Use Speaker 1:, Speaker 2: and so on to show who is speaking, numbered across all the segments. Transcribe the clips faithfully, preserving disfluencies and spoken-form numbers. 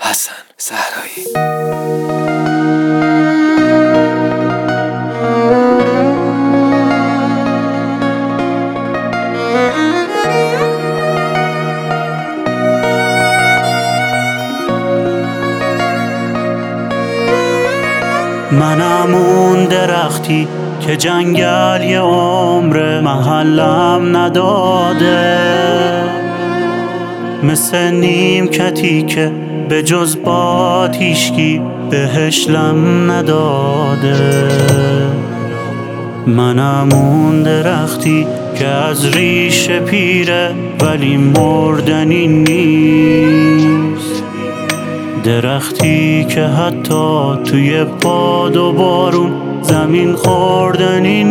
Speaker 1: حسن زهرایی.
Speaker 2: منم اون درختی که جنگل یه عمر محلم نداده، مثل نیمکتی که به جز باد هیچکی بهش لم نداده. منم اون درختی که از ریشه پیره ولی مردنی نیست، درختی که حتی توی باد و بارون زمین خوردنی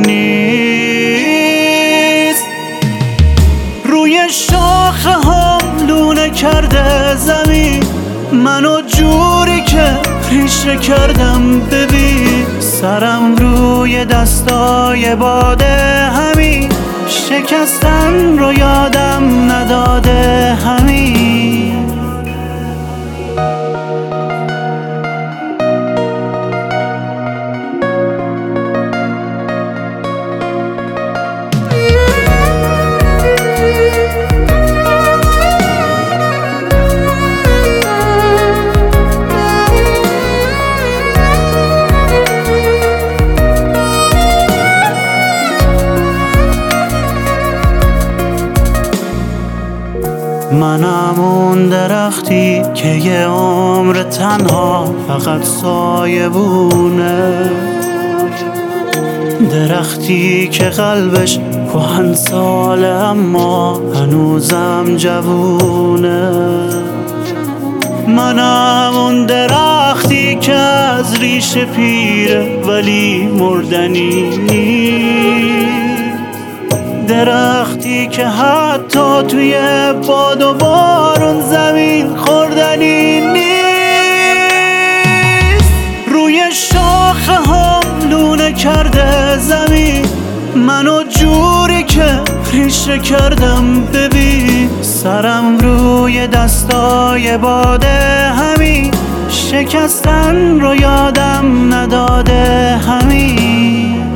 Speaker 2: نیست. روی شاخه هم لونه کرده زمین منو جوری که ریشه کردم. ببین سرم روی دستای باده همین شکستن رو یادم نداده همین. منم اون درختی که یه عمر تنها فقط سایه بونه، درختی که قلبش کهن ساله اما هنوزم جوونه. منم اون درختی که از ریشه پیره ولی مردنی نیست، درختی که حتی توی باد و بارون زمین خوردنی نیست. روی شاخه هم لونه کرده زمین منو جوری که ریشه کردم. ببین سرم روی دستای باده همین شکستن رو یادم نداده همین.